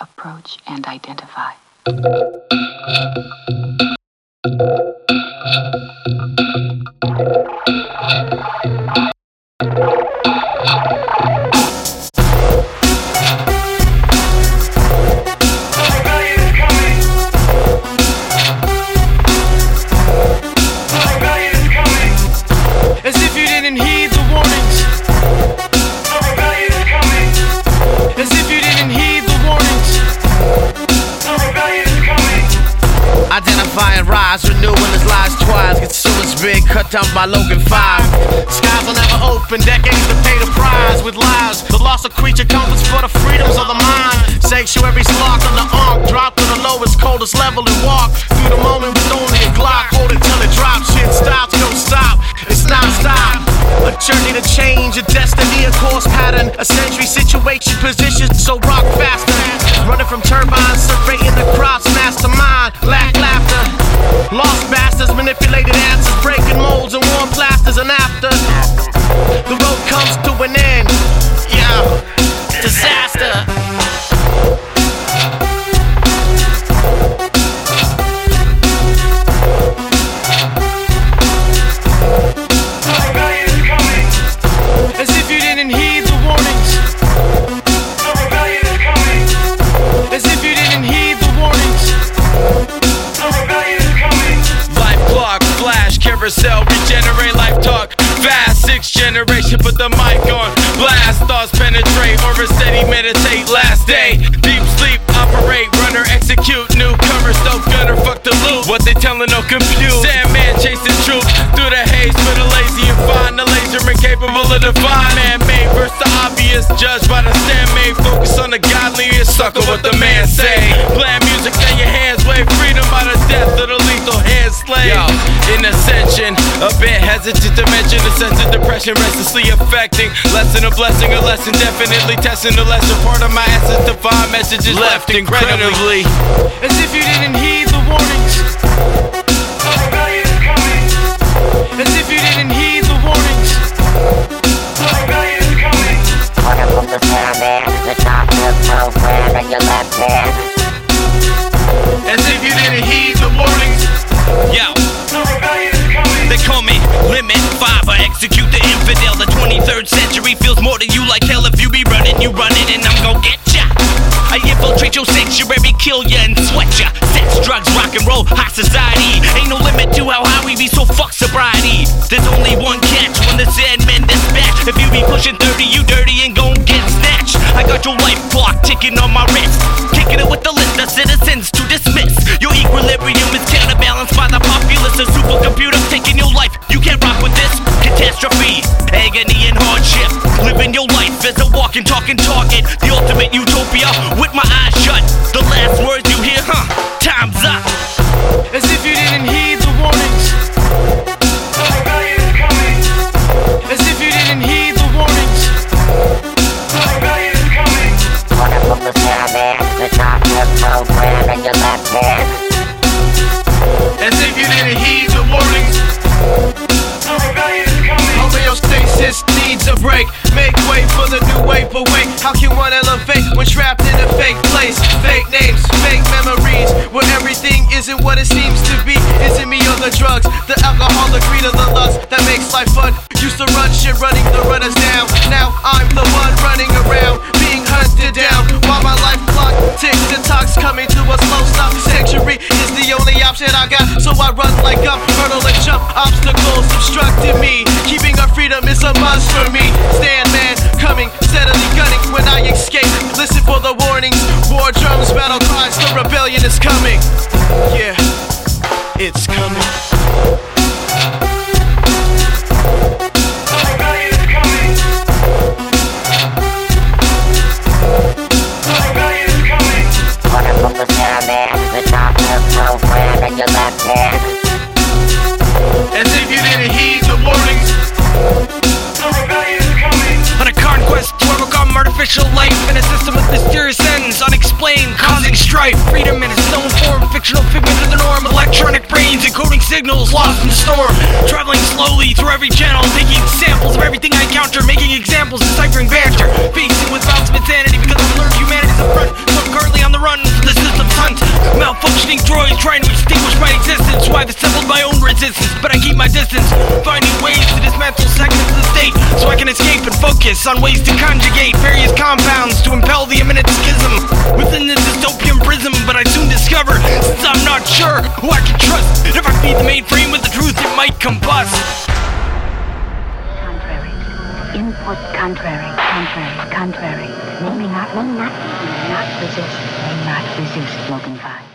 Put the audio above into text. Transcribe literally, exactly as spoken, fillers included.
approach and identify. As if you didn't heed the warnings. The rebellion is coming. As if you didn't heed the warnings. The rebellion is coming. Identify and rise, renewing his lies twice. Get so it's big, cut down by Logan five. Skies will never open, decades to pay the prize with lies. The loss of creature comforts for the freedoms of the mind. Sanctuaries locked on the arc, drop to the lowest, coldest level and walk through the moment with only a Glock. Hold it till it drops, shit stops, don't stop. It's non-stop. A journey to change, a destiny, a course pattern. A century situation positioned so rock faster. Running from turbines, surveying the crops, mastermind, lack laughter. Lost bastards, manipulated answers, breaking molds and warm plasters. And after the road comes to an end, yeah, disaster. As if you didn't heed the warnings. The rebellion is coming. As if you didn't heed the warnings. The rebellion is coming. Life clock, flash, carousel, regenerate, life talk. Fast, sixth generation, put the mic on. Blast, thoughts penetrate, or a steady meditate. Last day, deep sleep, operate, runner, execute. Newcomers, dope gunner, fuck the loop. What they telling, no compute. Sandman chasing truth through the haze for the lazy and find the laser incapable of define. Man-made versus the obvious, judged by the stand-made. Focus on the godliest, sucker what the man say. Playing music, then your hands wave. Freedom by the death of the lethal hand slave. Yo, in ascension, a bit hesitant to mention the sense of depression restlessly affecting. Lesson a blessing, a lesson definitely testing the lesser part of my essence. Divine messages left incredibly. As if you didn't heed the warnings. The rebellion is coming. As if you didn't heed the warnings. The rebellion is coming. Order from the Sandman, the doctor program in your left hand. As if you didn't heed the warnings. Yo, The rebellion is coming. they call me Limit five, I execute the infidel. The twenty-third century feels more to you like hell. If you be running, you running, and I'm gon' get ya. I infiltrate your sanctuary, kill ya and sweat ya. Sex, drugs, rock and roll, high society. Ain't no limit to how high we be, so fuck sobriety. There's only one catch when the Sandmen dispatch. If you be pushing thirty, you dirty and gon' get snatched. I got your life clock ticking on my wrist, kicking it with the list of citizens to dismiss. Your equilibrium is counterbalanced by the populace. A supercomputer taking your life, you can't rock with this. Catastrophe, agony and hardship. Living your life as a walking, talking target. The ultimate utopia with my eyes shut. The last words you hear, huh? Time's up. As if you didn't heed the warnings. The rebellion is coming. As if you didn't heed the warnings. The rebellion is coming. Order from the Sandman, the doctor program in your left hand. As if you didn't heed the warnings. The rebellion is coming. Homeostasis needs a break. Make way for the new way, but wait, how can one elevate when trapped in a fake place? Fake names, fake memories, where everything isn't what it seems to be. Is it me or the drugs, the alcohol, the greed, or the lust that makes life fun? Used to run shit, running the runners down. Now I'm the one running around, being hunted down. While my life clock ticks and talks, coming to a slow stop. Sanctuary is the only option I got, so I run like I'm hurdle and jump. Obstacles obstructing me, keeping our freedom is a must for me. Stand man, coming, steadily gunning when I escape. Listen for the warnings, war drums, battle cries, the rebellion is coming. Yeah, it's coming. The rebellion is coming. The rebellion is coming. Order from the Sandman, the doctor program in your left hand. As if you didn't heed the warnings. The rebellion is coming. On a conquest to overcome artificial life in a system with mysterious ends, unexplained, causing strife. Freedom in its known form, fictional figment of the norm. Electronic brains encoding signals lost in the storm. Traveling slowly through every channel, taking samples of everything I encounter, making examples, deciphering banter. Facing with bouts of insanity because I've learned humanity's a front, so I'm currently on the resistance, finding ways to dismantle segments of the state so I can escape and focus on ways to conjugate various compounds to impel the imminent schism within the dystopian prism. But I soon discover, since I'm not sure who I can trust, if I feed the mainframe with the truth, it might combust. Contrary. Input contrary. Contrary. Contrary. May not, may not, may not resist. May not resist. Logan five.